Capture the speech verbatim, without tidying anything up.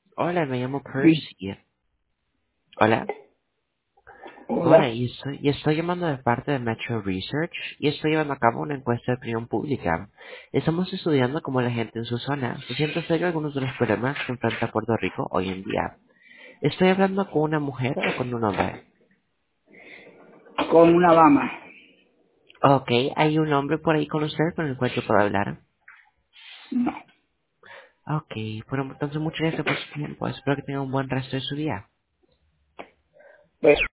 Hola, me llamo Sí. Percy. Hola. Hola, Hola. y estoy, y estoy llamando de parte de Metro Research y estoy llevando a cabo una encuesta de opinión pública. Estamos estudiando cómo la gente en su zona se siente acerca de algunos de los problemas que enfrenta Puerto Rico hoy en día. ¿Estoy hablando con una mujer o con un hombre? Con una dama. Ok, ¿hay un hombre por ahí con usted con el cual yo puedo hablar? Ok, bueno, entonces muchas gracias por su tiempo. Espero que tenga un buen resto de su día. Pues